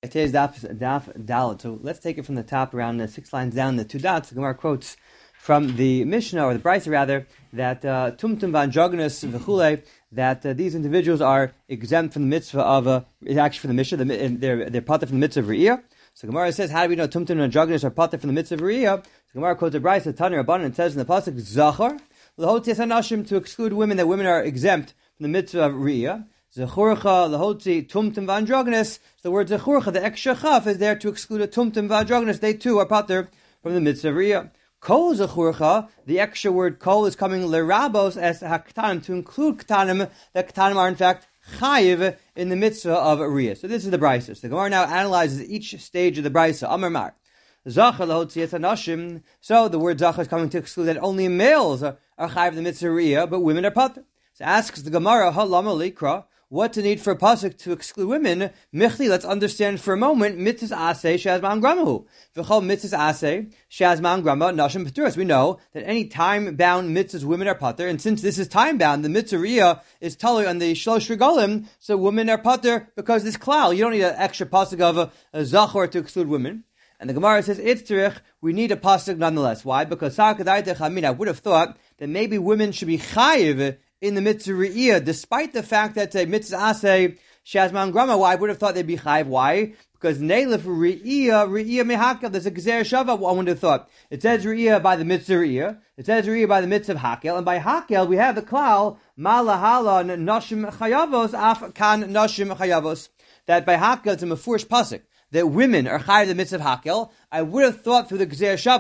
Today's daf Dalet. So let's take it from the top, around 6 lines down, the 2 dots. The Gemara quotes from the Mishnah, or the Brisa rather, that tumtum v'androgynous v'chule, that these individuals are exempt from the mitzvah of, actually from the Mishnah, they're pater from the mitzvah of Re'iyah. So Gemara says, how do we know tumtum and androgynous are pater from the mitzvah of Re'iyah? So Gemara quotes the Brisa, Tanir Rabbanan, and says in the pasuk, Zachar, l'hoties hanashim, to exclude women, that women are exempt from the mitzvah of Re'iyah. Zechurcha, lahotzi, tumtum v'androgynous. The word zechurcha, the extra chaf, is there to exclude a tumtum v'androgynous. They too are pater from the mitzvah of Re'iyah. Kol zechurcha, the extra word kol is coming lerabos as haktanim, to include ktanim, that ktanim are in fact chayiv in the mitzvah of Re'iyah. So this is the Brisa. So the Gemara now analyzes each stage of the Brisa. Amar Mar. Zachar lahotzi hanashim. So the word zachar is coming to exclude that only males are chayiv in the mitzvah of Re'iyah, but women are pater. So asks the Gemara, halama likra, what's the need for a pasuk to exclude women? Michli, let's understand for a moment. Mitzvahs aseh she'az ma'an gramahu. V'chol mitzvahs aseh she'az ma'an grama nashim paturas. We know that any time-bound mitzvahs, women are pater, and since this is time-bound, the mitzvah Re'iyah is totally on the shlosh regalim, so women are pater because this klal. You don't need an extra pasuk of a zachor to exclude women. And the Gemara says, Itzrich, we need a pasuk nonetheless. Why? Because I would have thought that maybe women should be chayiv in the mitzvah Re'iyah, despite the fact that a mitzvah aseh she'az ma'an grama. Why? I would have thought they'd be chayiv. Why? Because neilif Re'iyah mehakav. There's a gezer shava. I would have thought it says Re'iyah by the mitzvah Re'iyah. It says Re'iyah by the mitzvah hakel, and by hakel we have the klal malahala nashim chayavos af kan nashim chayavos. That by hakel it's a mefurish pasuk that women are chayiv the mitzvah hakel. I would have thought through the gezer shav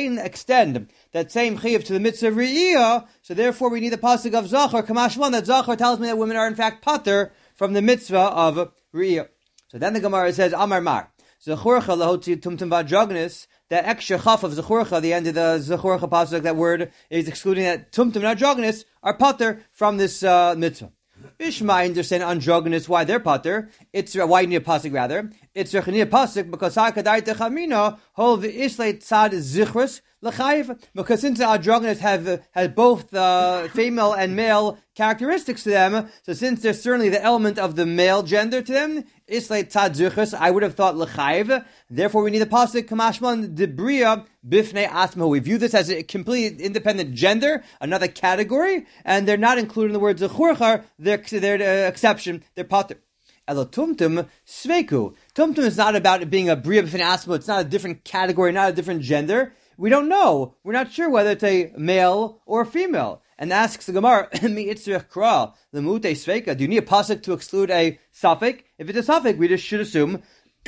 extend that same chayiv to the mitzvah Re'iyah. So therefore we need the pasuk of zachar kamashman, that zachar tells me that women are in fact pater from the mitzvah of Re'iyah. So then the Gemara says Amar Mar zechurcha lahotzi tumtum v'androgynous. That extra chaf of zechurcha, the end of the zechurcha pasuk, that word is excluding that tumtum and androgynous are pater from this mitzvah. Ishma, I understand androgynous, why they're pater. It's why you need a pasuk rather. It's you need a pasuk because hakadai techamina hol v'islei tzad zichrus l'chayiv. Because since the androgynous has both female and male characteristics to them, so since there's certainly the element of the male gender to them, islei tzad zichrus, I would have thought l'chayiv. Therefore, we need a pasuk kamashman debria bifnei asma. We view this as a completely independent gender, another category, and they're not included in the word zechurcha. They're exception. They're pater. Elo tumtum sveiku. Tumtum is not about it being a bria b'fnei asma. It's not a different category, not a different gender. We don't know. We're not sure whether it's a male or a female. And asks the Gemara, mi itzrich kra lemute sveika. Do you need a pasuk to exclude a suffix? If it's a suffix, we just should assume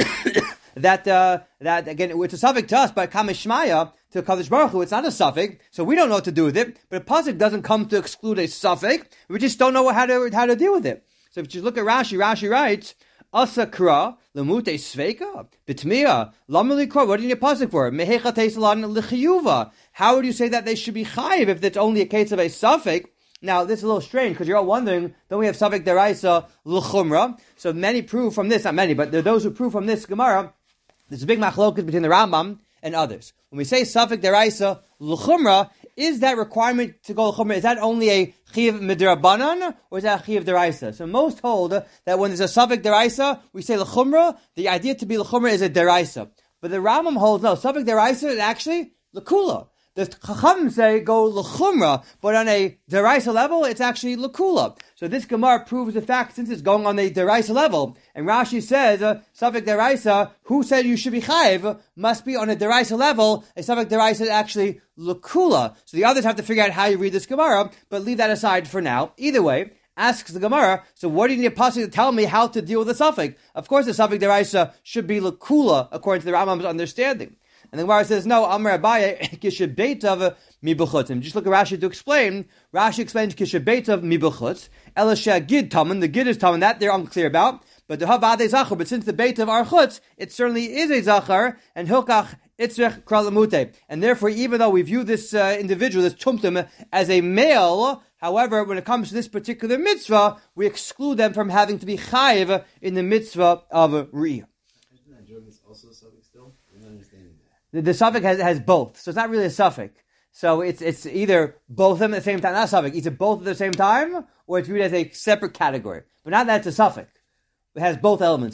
that again, it's a suffix to us, but kamishmaya to Kadosh Baruch Hu, it's not a suffix, so we don't know what to do with it. But a pasuk doesn't come to exclude a suffix. We just don't know how to deal with it. So if you look at Rashi, Rashi writes, Asa kra lemute sveika bitmiya lamali kra. What do you need a pasuk for? Mehecha teisalan l'chiyuva. How would you say that they should be chayiv if it's only a case of a suffix? Now, this is a little strange, because you're all wondering, don't we have suffix deraisa l'chumra? So many prove from this, not many, but there are those who prove from this Gemara, there's a big machlokas between the Rambam and others. When we say suffix deraisa l'chumra, is that requirement to go l'chumra, is that only a chiv midrabanan, or is that a chiv deraisa? So most hold that when there's a suffix deraisa, we say l'chumra, the idea to be l'chumra is a deraisa. But the Rambam holds, no, suffix deraisa is actually l'kula. The Chachamim say go l'chumra, but on a deraisa level, it's actually l'kula. So this Gemara proves the fact, since it's going on the deraisa level, and Rashi says, suffix deraisa, who said you should be chayiv, must be on a deraisa level, a suffix deraisa is actually l'kula. So the others have to figure out how you read this Gemara, but leave that aside for now. Either way, asks the Gemara, so what do you need a pasuk to tell me how to deal with the suffix? Of course, the suffix deraisa should be l'kula, according to the Rambam's understanding. And the Gemara says, no, Amar Abaye, kishabeitav mibuchutz. Just look at Rashi to explain. Rashi explains kishabeitav mibuchutz. Elisha gid taman, the gid is taman, that they're unclear about. But the havade zachar, but since the beit of our chutz, it certainly is a zachar, and hilkach itzrech kralamute. And therefore, even though we view this individual, this tumtum, as a male, however, when it comes to this particular mitzvah, we exclude them from having to be chayiv in the mitzvah of Re'iyah. Also suffix still? I'm not understanding that. The suffix has both, so it's not really a suffix. So it's either both of them at the same time, not a suffix, either both at the same time, or it's viewed as a separate category. But not that it's a suffix. It has both elements to them.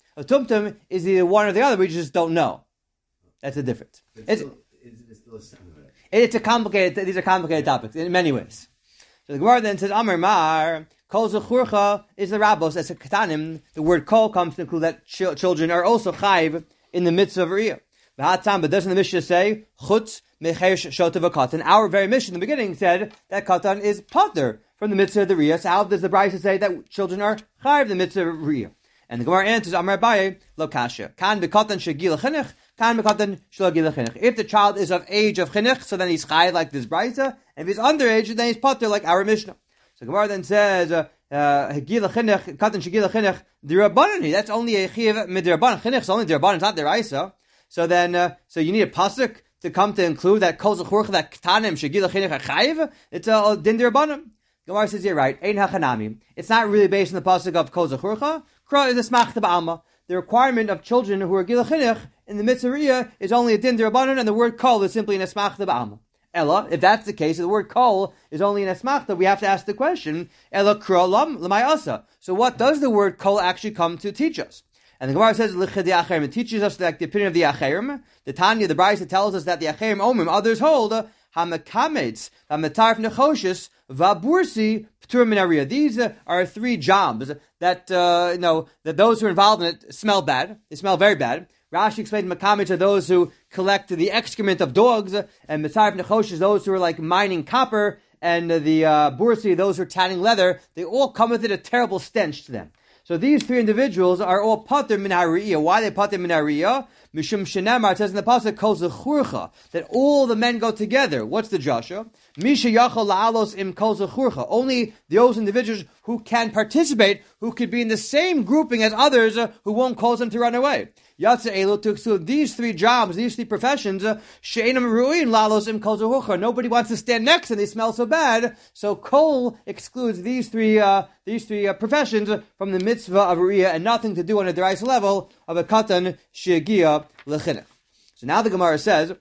A tumtum is either one or the other. We just don't know. That's the difference. It's still a sign of it. It's a complicated. These are complicated topics in many ways. So the Gemara then says, Amar Mar, Kol Zechurcha is the Rabbos, as a Katanim. The word Kol comes to include that children are also Chayiv in the mitzvah of Riyah. But doesn't the Mishnah say, Chutz Mechesh Shotav Katan? Our very Mishnah in the beginning said that Katan is Pater from the mitzvah of the Riyah. So how does the Brisa say that children are Chayiv in the mitzvah of Riyah? And the Gemara answers, Amar Abaye, Lo Kasha. Kan Bekatan Shegil Chinuch, Kan Bekatan Shelo Gil Chinuch. If the child is of age of Chinuch, so then he's Chayiv like this Brisa. And if he's underage, then he's Pater like our Mishnah. So Gemara then says, Hegil Chinuch, Katan Shegil Chinuch, the Rabbanani. That's only a Chiyav Midrabban. Chinuch is only the Rabban, it's not the Raisa. So then, so you need a pasuk to come to include that Kol Zechurcha, that Ktanim Shegil Chinuch Chayiv. It's a Din Rabbanim. Gemara says you're right. Ein hachanami. It's not really based on the pasuk of Kol Zechurcha. Kra is a smachta ba'alma. The requirement of children who are Gil Chinuch in the mitzvah Riyah is only a Din Rabbanim, and the word Kol is simply an esmachta ba'alma. Ella, if that's the case, if the word kol is only an esmachta, we have to ask the question, Ella kra lam l'may asa. So what does the word kol actually come to teach us? And the Gemara says, it teaches us like the opinion of the Acherim. The Tanya, the Brisa tells us that the Acherim omim, others hold, hamakamets, hamatarf nechoshes, vabursi, p'tur min hariyah. These are three jobs that, that those who are involved in it smell bad. They smell very bad. Rashi explained makamets are those who collect the excrement of dogs, and mitzarif nechoshes, those who are like mining copper, and the bursi, those who are tanning leather. They all come with it a terrible stench to them. So these three individuals are all pater min hariyah. Why are they pater min hariyah? Mishum shenamar, it says in the pasuk, kol zechurcha, that all the men go together. What's the Joshua? Misha yachol la'alos im kol zechurcha. Only those individuals who can participate, who could be in the same grouping as others, who won't cause them to run away. Yatsa elu, to exclude these three jobs, these three professions, she'enam ru'in la'alos im kol zechurcha. Nobody wants to stand next and they smell so bad. So kol excludes these three professions from the mitzvah of Riyah, and nothing to do on a deraisa level of a katan she'egia l'chinuch. So now the Gemara says,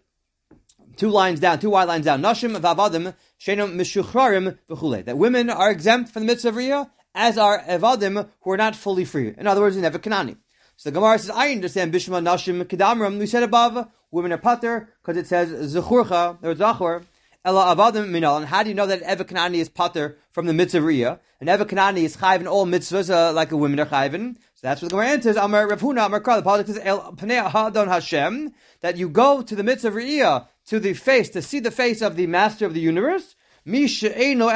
two wide lines down, Nashim v'avadim she'enam mishuchrarim v'chulei, that women are exempt from the mitzvah of Riyah, as are avadim who are not fully free. In other words, they never kanani. So the Gemara says, I understand Bishma Nashim Kedamram. We said above, women are pater, because it says Zechurcha, or Zachor, Ela Avadim Minal. And how do you know that Eva Kanani is pater from the mitzvah Riyah? And Eva Kanani is chayv in all mitzvahs, like a women are chayvin. So that's what the Gemara answers. Amar Rav Huna, Amar Kar, the politics is El Pnei Hadon Hashem, that you go to the mitzvah Riyah, to the face, to see the face of the master of the universe. So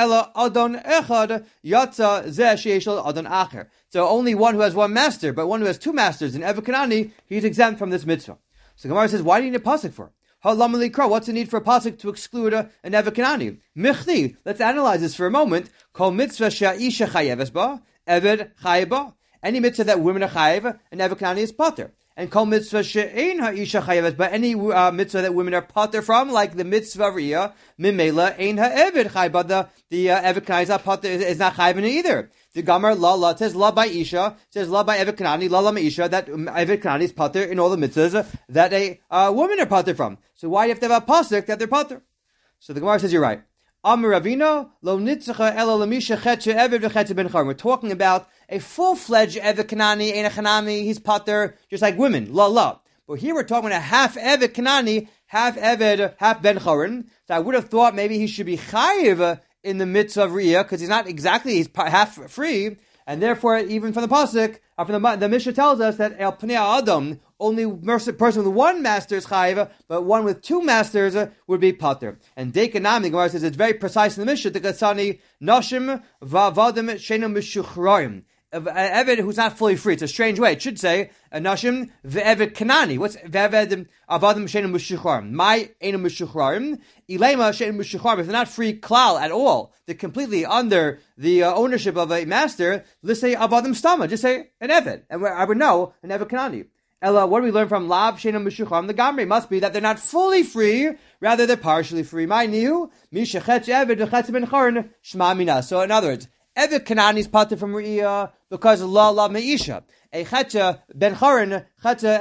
only one who has one master, but one who has two masters, in Eva Kanani, he's exempt from this mitzvah. So Gemara says, why do you need a pasuk for? What's the need for a pasuk to exclude an Eva Kanani? Michti, let's analyze this for a moment. Kol mitzvah she'isha chayeves ba, eved chayeba. Any mitzvah that women are chayev, an Eva Kanani is pater. And kol mitzvah she'ein ha'isha chayeves, but any mitzvah that women are pater from, like the mitzvah Riyah, mimela ein ha'eved chayeba, the Eva Kanani is not chayev in it either. The Gamar la it says la by Isha, it says la by Evet Kanani, la Isha, that Evet Kanani is pater in all the mitzvahs that a woman are pater from. So why do you have to have a pasuk that they're pater? So the Gemara says you're right. Amar Ravina lo nitzacha ela lamisha chetche Evet v'chetche ben charim. We're talking about a full-fledged Evet Kanani, ein Chanami, he's pater, just like women, la. But here we're talking about a half Evet Kanani, half Evet, half ben charim. So I would have thought maybe he should be chayiv in the mitzvah of Riyah, because he's not exactly, he's half free, and therefore, even from the pasuk, from the Mishnah tells us that El Pnei Adam, only person with one master is chayiv, but one with two masters would be pater. And Dekanami, Gemara says it's very precise in the Mishnah, the Gatsani, Nashim va'avadim she'enam mishuchrarim. Eved who's not fully free. It's a strange way. It should say Nashim ve'eved Kanani. What's ve'eved avadim she'enam mishuchrarim? My enam mishuchrarim. Ilema she'enam mishuchrarim. If they're not free klal at all, they're completely under the ownership of a master. Let's say avadim stama. Just say an eved, and I would know an eved Kanani. Ella, what do we learn from Lav she'enam mishuchrarim? The Gamri must be that they're not fully free, rather they're partially free. My nihu mishachetz eved v'chetz ben charin shma mina. So in other words, Evet Kanani is pater from Riyah because la meisha. A chetcha ben charin, chetcha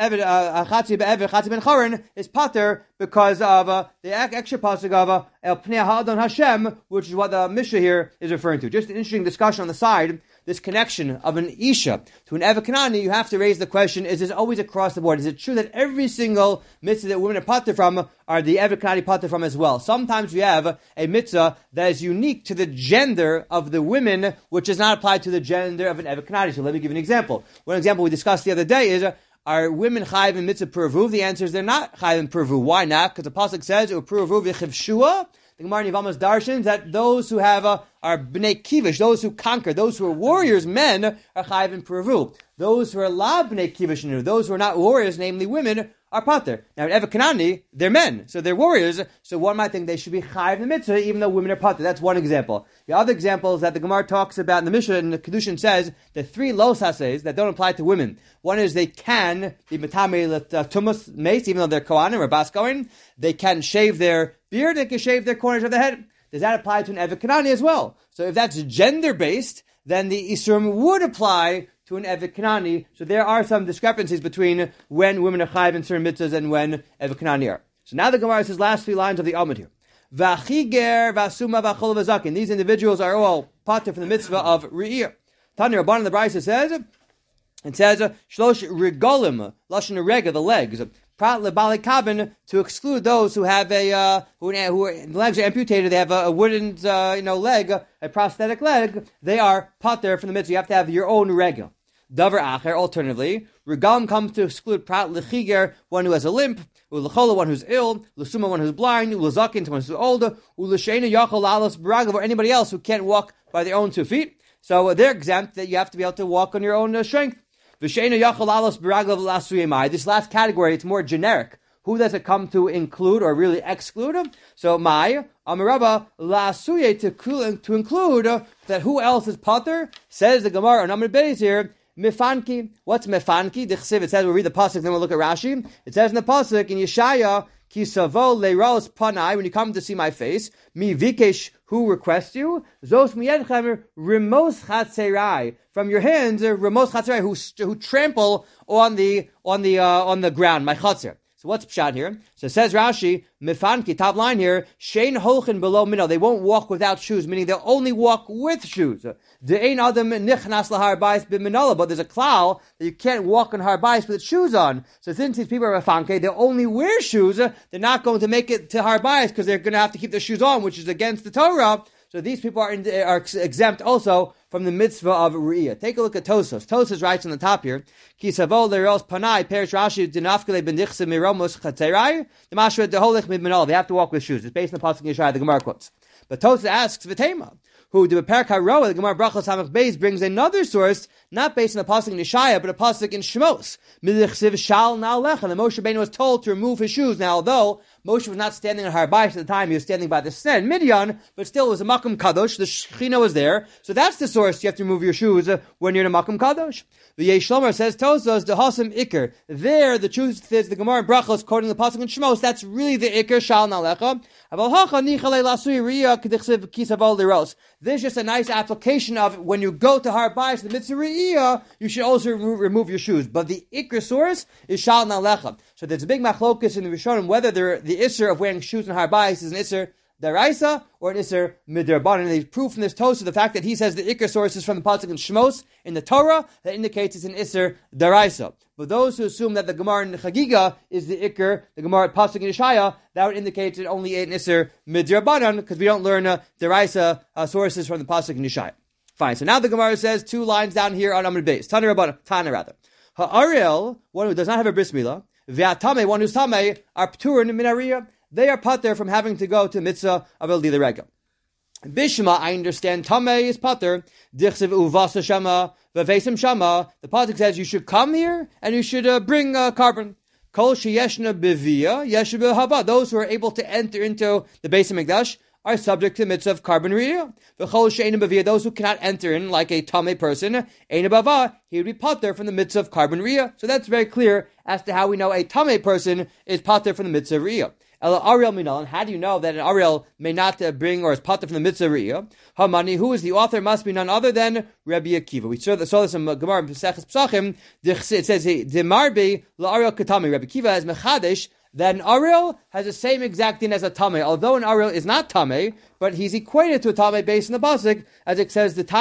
ben charin is pater because of the extra pasuk of El Pnei Ha'adon Hashem, which is what the Mishnah here is referring to. Just an interesting discussion on the side. this connection of an Isha to an Eved Kanani, you have to raise the question, is this always across the board? Is it true that every single mitzvah that women are pater from are the Eved Kanani pater from as well? Sometimes we have a mitzvah that is unique to the gender of the women, which is not applied to the gender of an Eved Kanani. So let me give you an example. One example we discussed the other day is, are women chayiv in mitzvah puravuv? The answer is they're not chayiv in puravuv. Why not? Because the pasuk says, "Puravuv yichivshua." The Gemara in Yevamos darshans that those who have are bnei kivish, those who conquer, those who are warriors, men are chayiv in puravuv. Those who are la bnei kivish, those who are not warriors, namely women, are pater. Now, in Eved Kanani, they're men, so they're warriors. So one might think they should be chayiv in the mitzvah, even though women are pater. That's one example. The other example is that the Gemara talks about in the Mishnah, and the Kedushin says the three los hases that don't apply to women. One is they can be metame tumas mace, even though they're kohanim or bas kohen. They can shave their beard. They can shave their corners of the head. Does that apply to an Eved Kanani as well? So if that's gender based, then the Isurim would apply to an Eved Kanani. So there are some discrepancies between when women are chayiv in certain mitzvahs and when Eved Kanani are. So now the Gemara says last three lines of the Amud here. V'achiger v'asuma v'achol v'zakin. These individuals are all pater from the mitzvah of Re'iyah. Tanya Rabban the Brisa says, it says, shlosh regolim, lashon rega, the legs. Prat lebali kabin, to exclude those who have who legs are amputated, they have a wooden leg, a prosthetic leg, they are pater from the mitzvah. You have to have your own rega. Davar acher, alternatively, regalim comes to exclude prat lechiger, one who has a limp, ulechola, one who's ill, lusuma, one who's blind, ulezakin, one who's older, uleshena yachol alos baragav, or anybody else who can't walk by their own 2 feet. So they're exempt, that you have to be able to walk on your own strength. This last category, it's more generic. Who does it come to include or really exclude? So Amarabba lasuye to include that who else is pater? Says the Gemara on Amud Beis here. Mefanki. What's mefanki? It says we'll read the pasuk, then we'll look at Rashi. It says in the pasuk in Yeshaya, Ki savo leiros panai, when you come to see my face, mi vikesh, who requests you, zos miyedchem remos chatzerai, from your hands, remos chatzerai, who trample on the ground, my chatzer. So what's pshat here? So it says Rashi, mefanki, top line here, shein holchen below minno, they won't walk without shoes, meaning they'll only walk with shoes. De'ein adam nichnas lahar bais b'minala, but there's a klal that you can't walk on har bais with shoes on. So since these people are mefanke, they'll only wear shoes, they're not going to make it to har bais because they're going to have to keep their shoes on, which is against the Torah. So these people are exempt also from the mitzvah of Re'iyah. Take a look at Tosos. Tosos writes on the top here, Ki savo leros panai, perish Rashi, dinafkele bendichse miromos chatzerai, the mashra deholich midminol. They have to walk with shoes. It's based on the pasuk Yeshaya, the Gemara quotes. But Tosos asks, V'tema, who the Perek HaRoah, the Gemara Brachos Hamach Beis, brings another source, not based on the pasuk in Yeshaya, but a pasuk in Shemos. Milichsiv shal na'alecha. The Moshe Rabbeinu was told to remove his shoes. Now, although Moshe was not standing on Har Bayis at the time, he was standing by the Snen, Midian, but still it was a Makom Kadosh, the Shechina was there, so that's the source you have to remove your shoes when you're in a Makom Kadosh. The Yesh Shlomer says, Tosos, the Hasam Iker. There, the truth is, the Gemara in Brachos, quoting the pasuk in Shemos, that's really the Iker, Shal Na'alecha. This is just a nice application of when you go to Har Bayis, the Mitzvah Re'iyah, you should also remove your shoes. But the Iker source is Shal Na'alecha. So there's a big machlokus in the Rishonim whether the Isser of wearing shoes in Har Bayis is an Isser Daraisa or an Isser Midrabanan. And they prove from this Tosa the fact that he says the Iker source is from the pasuk in Shmos in the Torah, that indicates it's an Isser Daraisa. But those who assume that the Gemara in Chagiga is the Iker, the Gemara pasuk in Yeshaya, that would indicate it only an Isser Midrabanan, because we don't learn Daraisa sources from the pasuk in Yeshaya. Fine. So now the Gemara says 2 lines down here on Amud Beis. Tana rather. Ha'ariel, one who does not have a bris milah, V'atame, one who's tamei, are p'turin minariyah. They are pater from having to go to mitzvah of el dila rega. Bishma, I understand, tamei is pater. Dichsev uvasa shama, v'vesim shama. The pasuk says you should come here and you should bring carbon. Kol sheyeshna b'viyah, yeshna b'hava. Those who are able to enter into the Beis HaMikdash are subject to the mitzvah of carbon riyah. V'chol she'ena b'viyah, those who cannot enter in like a tamei person, eina b'ava, he would be pater from the mitzvah of carbon riyah. So that's very clear as to how we know a tamei person is pater from the mitzvah of riyah. Ela Ariel Minal, and how do you know that an Ariel may not bring or is pater from the mitzvah riyah? Hamani, who is the author, must be none other than Rabbi Akiva. We saw this in Gemara in Peseches Psachim. It says, Demarbi la Ariel Katami. Rabbi Akiva has mechadesh that an Ariel has the same exact thing as a Tameh. Although an Ariel is not Tameh, but he's equated to a Tameh based on the pasuk, as it says the Tanya,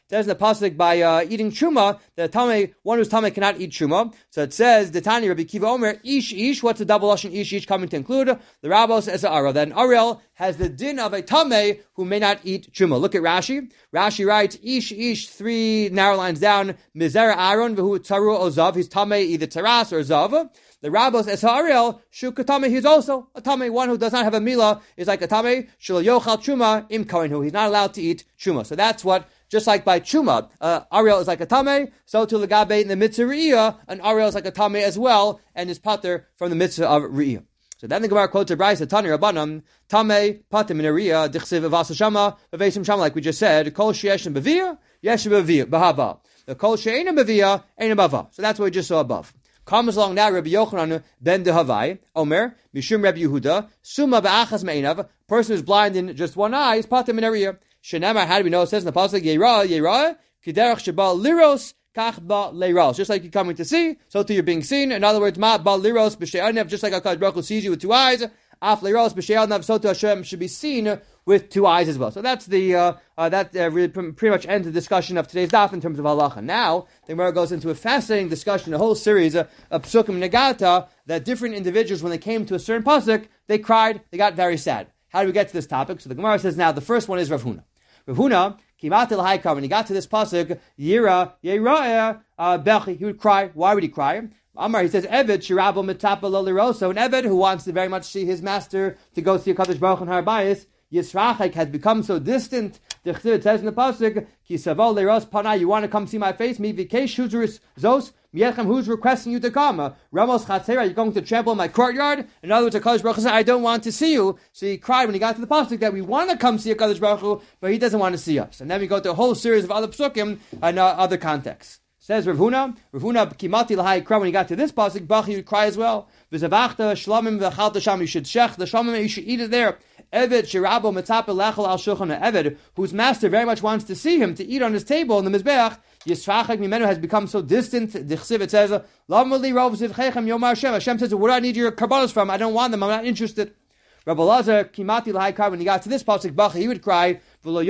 says in the pasuk by eating truma, the tamei, one who's tamei cannot eat truma. So it says the Tani Rabbi Kiva Omer ish. What's the double lashon ish coming to include? The Rabbos as a Ariel. Then Ariel has the din of a tamei who may not eat truma. Look at Rashi. Rashi writes ish 3 narrow lines down. Mizera Aaron v'hu tzaru ozav. He's tamei either taras or zav. The Rabbos es ha'ariel shu katame. He's also a tamei. One who does not have a milah is like a tamei. Shelo yochal truma im kohen. He's not allowed to eat truma. So that's what. Just like by truma, Ariel is like a tamei, so to legabe in the mitzvah re'iyah, an Ariel is like a tamei as well, and is pater from the mitzvah of re'iyah. So then the Gemara quotes a brayso, Tani Rabbanan, tamei pater min re'iyah, dichsiv avasa shama, v'veisim shama, like we just said, kol she'eshem b'viyah, yeshem b'viyah, b'hava. The kol she'enam b'viyah, enam b'hava. So that's what we just saw above. Comes along now Rabbi Yochanan ben Dehavai, Omer, Mishum Rabbi Yehuda, Suma ba'achas me'enav, person who's blind in just one eye, is pater min re'iyah. Shenamar, how do we know? It says in the pasuk, Yerah, Kiderach Sheba Liros, Kach Ba Leiros. Just like you're coming to see, so too you're being seen. In other words, Ma Ba Liros B'She'anav, just like HaKadosh Baruch Hu sees you with 2 eyes, Af Leiros B'She'anav, so too Hashem should be seen with 2 eyes as well. So that's the really pretty much ends the discussion of today's daf in terms of halacha. Now, the Gemara goes into a fascinating discussion, a whole series of psukim negata, that different individuals, when they came to a certain pasuk, they cried, they got very sad. How do we get to this topic? So the Gemara says now, the first one is Rav Huna. Rav Huna, Kimatil Haikar, when he got to this pasuk, Yira, Bechi, he would cry. Why would he cry? Amar, he says, Eved, Shirabo Mitapa Loliroso, an Eved who wants to very much see his master, to go see a Kadosh Baruch Hu Har Bayis, Yisrachek has become so distant. It says in the pasuk, Ki Savo Leiros Panai, you want to come see my face? Mi Vikesh Huzuris Zos, Miechem, who's requesting you to come? Ramos Chatzera, you're going to trample in my courtyard? In other words, HaKadosh Baruch Hu said, I don't want to see you. So he cried when he got to the pasuk that we want to come see HaKadosh Baruch Hu, but he doesn't want to see us. And then we go to a whole series of other psukim and other contexts. Says Rav Huna, Kimati L'hai Kra, when he got to this pasuk, Bachi would cry as well. V'zavachta Shlamim v'chalta sham, you should shech the Shlamim, you should eat it there. Eved Shirabo Mitzapa Lechel Al Shulchan, Eved, whose master very much wants to see him, to eat on his table in the Mizbeach, Yisrachek Mimenu has become so distant. The Chsiv, it says, Lamali Rov Zivchechem Yomar Hashem. Hashem says, where do I need your karbanos from? I don't want them, I'm not interested. Rabbi Lazar, Kimati L'hai Kar, when he got to this pasuk, Bachi, he would cry,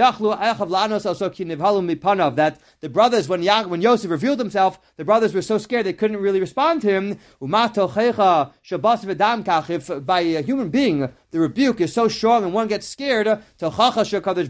that the brothers, when Yosef revealed himself, the brothers were so scared they couldn't really respond to him. If by a human being the rebuke is so strong and one gets scared, how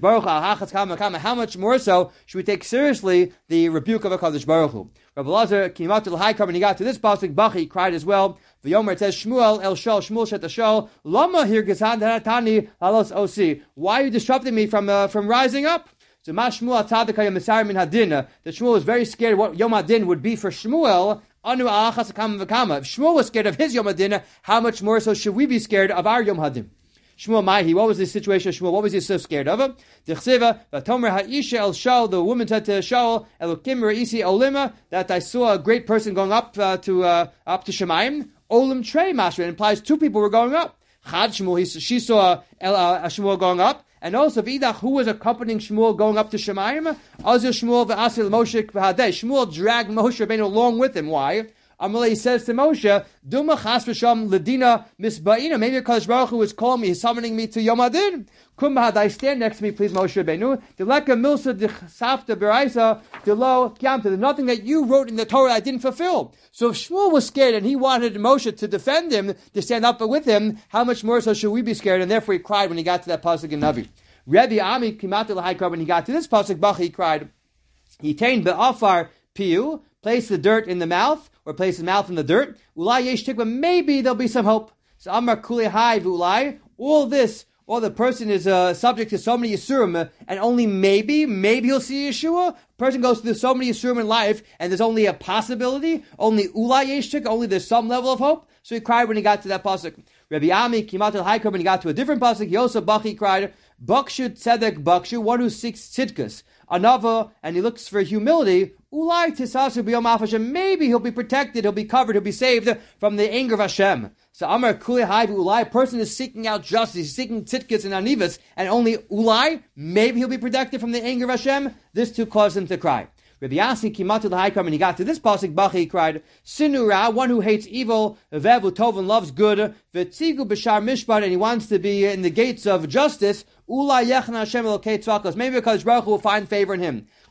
much more so should we take seriously the rebuke of HaKadosh Baruch Hu? Rabbi Lazar, when he got to this pasuk, Bachi cried as well. V'yomer, it says, Shmuel el shol, Shmuel shet shol, lama here gezad hanatani halos osi. Why are you disrupting me from rising up? So Shmuel tzaddik misar min hadin. That Shmuel was very scared what Yom Hadin would be for Shmuel. Anu alachas kam v'kama. If Shmuel was scared of his Yom Hadin, how much more so should we be scared of our Yom Hadin? Shmuel Maihi, what was the situation of Shmuel? What was he so scared of? D'chsiva, v'tomer ha'isha el Shaul, the woman said to Shaul, Elokim re'isi olima, that I saw a great person going up to Shemaim. Olim trei mashra, it implies 2 people were going up. Chad Shmuel, she saw Shmuel going up. And also, V'idach, who was accompanying Shmuel going up to Shemaim? Azir Shmuel v'asir Moshe v'hadeh. Shmuel dragged Moshe Rabbeinu along with him. Why? Amalei says to Moshe, Duma chas v'sham ledina misba'ina. Maybe because Baruch Hu is calling me, he's summoning me to Yom Hadin. Kum b'hadai, stand next to me, please, Moshe Rabbeinu. Deleka milsa d'chsafta b'raisa delo kiamta. There's nothing that you wrote in the Torah I didn't fulfill. So if Shmuel was scared and he wanted Moshe to defend him, to stand up with him, how much more so should we be scared? And therefore he cried when he got to that pasuk in Navi. Rebbe Ami Kimati L'Haikar, when he got to this pasuk, Bachi, he cried. He tained be'afar piu, place the dirt in the mouth, or place his mouth in the dirt. Ulai yesh tikva, maybe there'll be some hope. So Amar Kuli Hai V'ulai, all the person is subject to so many Yisurim, and only maybe he'll see Yeshua. A person goes through so many Yisurim in life, and there's only a possibility, only Ulai yesh tikva, only there's some level of hope. So he cried when he got to that pasuk. Rabbi Ami Kimatul Haikar, when he got to a different pasuk, he also Bachi cried, Bakshu tzedek bakshu, one who seeks tzidkus, anava, and he looks for humility. Ulai tisasu b'yom Hashem, maybe he'll be protected, he'll be covered, he'll be saved from the anger of Hashem. So Amar Kuli Hai Ulai, a person is seeking out justice, he's seeking tzidkus and anivas, and only Ulai, maybe he'll be protected from the anger of Hashem. This too caused him to cry. Rabbi Yassi Kimatul Haikar, when he got to this pasuk, Bachi, he cried, Sinura, one who hates evil, Vevu Tov, and loves good, V'tzigu b'shar mishpat, and he wants to be in the gates of justice. Ula yechna Hashem elokei tzvakos. Maybe because Baruch Hu will find favor in him.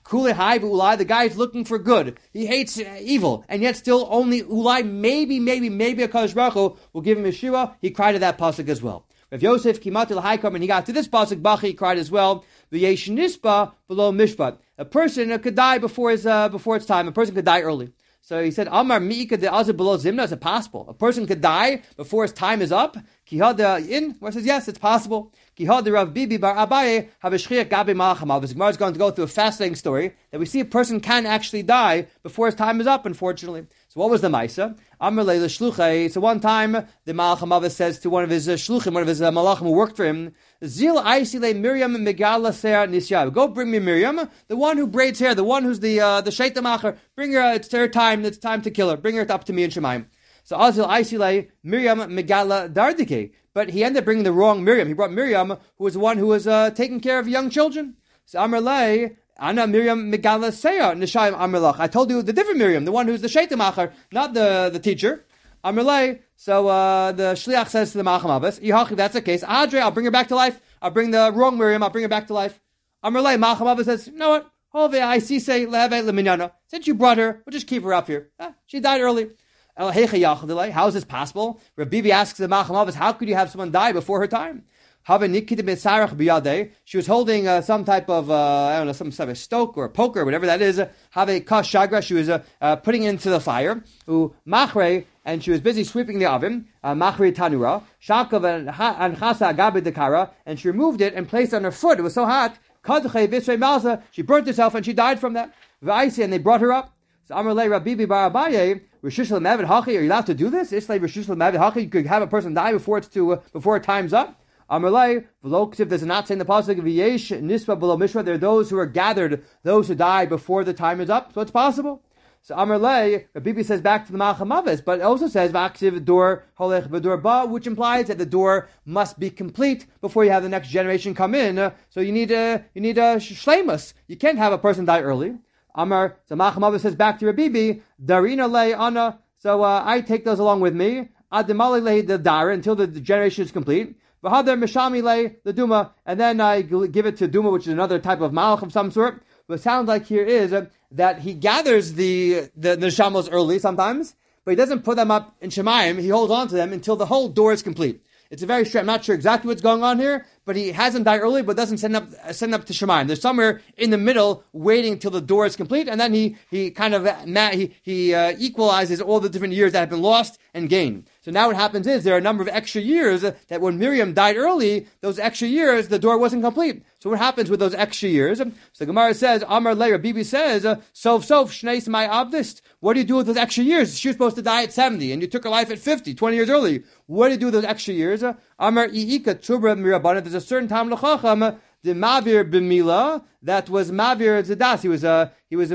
Kule hai ulai, the guy is looking for good. He hates evil, and yet still only ulai, maybe a Kadosh Baruch Hu will give him Yeshua. He cried at that pasuk as well. Rav Yosef kimatil haikam, and he got to this pasuk, Bachi, he cried as well. V'yesh nispa below mishpat. A person could die before its time. A person could die early. So he said, Amar mi'ika de azir below zimna. Is it possible? A person could die before his time is up? Kihad in, where it says, yes, it's possible. Kihad Rav Bibi bar Abaye haveshchiach gabi malachamav. This Gemara is going to go through a fascinating story that we see a person can actually die before his time is up, unfortunately. So what was the Maisa? Amar leila shluchei. So one time, the malachamav says to one of his shluchim, one of his malachim who worked for him, Zil aisile Miriam megala ser nisyab. Go bring me Miriam, the one who braids hair, the one who's the shaitamacher. Bring her, it's her time, it's time to kill her. Bring her up to me in Shemaim. So Azil aisile Miriam megala dardike. But he ended up bringing the wrong Miriam. He brought Miriam, who was the one who was taking care of young children. So Amar lei, Ana Miriam megala seya nishayim Amarlach. I told you the different Miriam, the one who's the shaitamacher, not the teacher. Amalei. So the shliach says to the Malachim Abbas, if that's the case, Adre, I'll bring her back to life. I'll bring the wrong Miriam, I'll bring her back to life. Amalei, Malachim Abbas says, you know what? Since you brought her, we'll just keep her up here. She died early. How is this possible? Rav Bibi asks the Malachim Abbas, how could you have someone die before her time? She was holding some type of, some type of stoke or a poker, whatever that is. She was putting it into the fire. And she was busy sweeping the oven. Machri tanura. Shakav and chasa agabe dekara. And she removed it and placed it on her foot. It was so hot. She burnt herself and she died from that. And they brought her up. So Amarle Rabbi Bar Abaye, Rishishal Mavid Hachi, are you allowed to do this? Islay Rishishal Mavid Hachi, you could have a person die before time's up. Amarle, Veloktiv does not say in the pasuk V'yesh Nispa Below Mishra. There are those who are gathered, those who die before the time is up. So it's possible. So Amarle, Rabbi says back to the Malachim Abbas, but it also says V'aksiv Dor Holech V'Dor Ba, which implies that the door must be complete before you have the next generation come in. So you need a shleimus. You can't have a person die early. Amar, so Malachim Abbas says back to Rabbi, Darina Le Ana. So I take those along with me. Adimali Le the Dar until the generation is complete. V'Hadar Mishami Le the Duma, and then I give it to Duma, which is another type of malach of some sort. What sounds like here is that he gathers the neshamos early sometimes, but he doesn't put them up in Shemayim. He holds on to them until the whole door is complete. It's a very strange. I'm not sure exactly what's going on here, but he has them die early, but doesn't send up to Shemayim. There's somewhere in the middle, waiting until the door is complete, and then he kind of equalizes all the different years that have been lost and gained. So now what happens is there are a number of extra years that when Miriam died early, those extra years the door wasn't complete. So what happens with those extra years? So the Gemara says, Amar Leir, Bibi says, Sof Shneis my Abdist. What do you do with those extra years? She was supposed to die at 70, and you took her life at 50, 20 years early. What do you do with those extra years? Amar Iika Tubra Mirabana. There's a certain time l'chacham the Mavir b'mila that was Mavir Zedas. He was a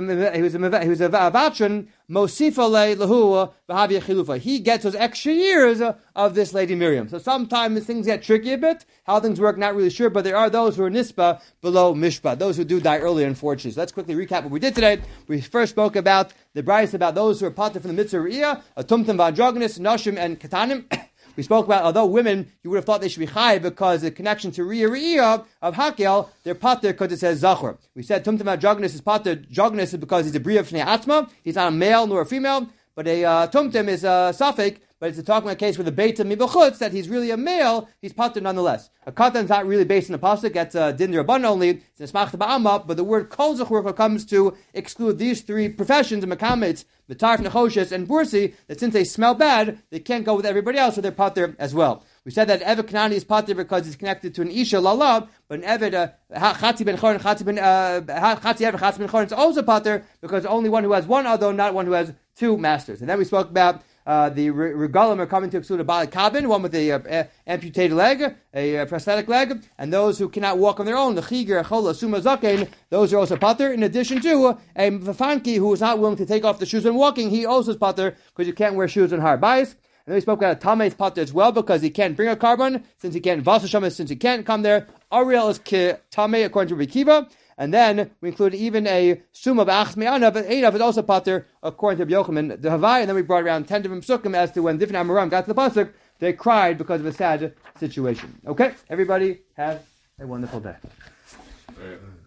Vatran Mosifa lehu v'havia chilufa. He gets those extra years of this lady Miriam. So sometimes things get tricky a bit. How things work, not really sure. But there are those who are nispa below mishpa. Those who do die early, unfortunately. So let's quickly recap what we did today. We first spoke about the brayos about those who are pater from the mitzvah riyah, a tumtum v'androgenis, nashim and katanim. We spoke about, although women, you would have thought they should be chai because the connection to Riyah of Hakel, they're pater because it says Zachor. We said Tumtum Jognis is pater. Jognis is because he's a Bria Fnei Atzma. He's not a male nor a female, but a Tumtum is a Safek, but it's a talking about a case with a Beit Mibachutz that he's really a male, he's pater nonetheless. A Katan is not really based on the pasuk, that's Din Rabban only, it's Nesmach Ba'amah, but the word Kol Zachor comes to exclude these three professions, the Makamitz, B'tarf Nechoshes, and Bursi, that since they smell bad, they can't go with everybody else, so they're pater as well. We said that Evet Kanani is pater because it's connected to an Isha Lalab, but an Evet Chatzi Ben Chorin, Chatzi Ben Chorin is also pater because only one who has one other, not one who has two masters. And then we spoke about the regalim are coming to exclude a bali kabin, one with a amputated leg, a prosthetic leg, and those who cannot walk on their own, the chiger, chola, suma, zaken, those are also pater. In addition to a vafanki who is not willing to take off the shoes when walking, he also is pater because you can't wear shoes on har bayis. And then we spoke about a Tamei's pater as well because he can't bring a carbon, since he can't vasashamas, since he can't come there. Ariel is Tamei according to Rabbi Kiva. And then we include even a sum of achme'ana, but 8 of it also pater according to Rabbi Yochanan the Havai. And then we brought around 10 different psukim as to when different Amoram got to the pasuk, they cried because of a sad situation. Okay, everybody have a wonderful day.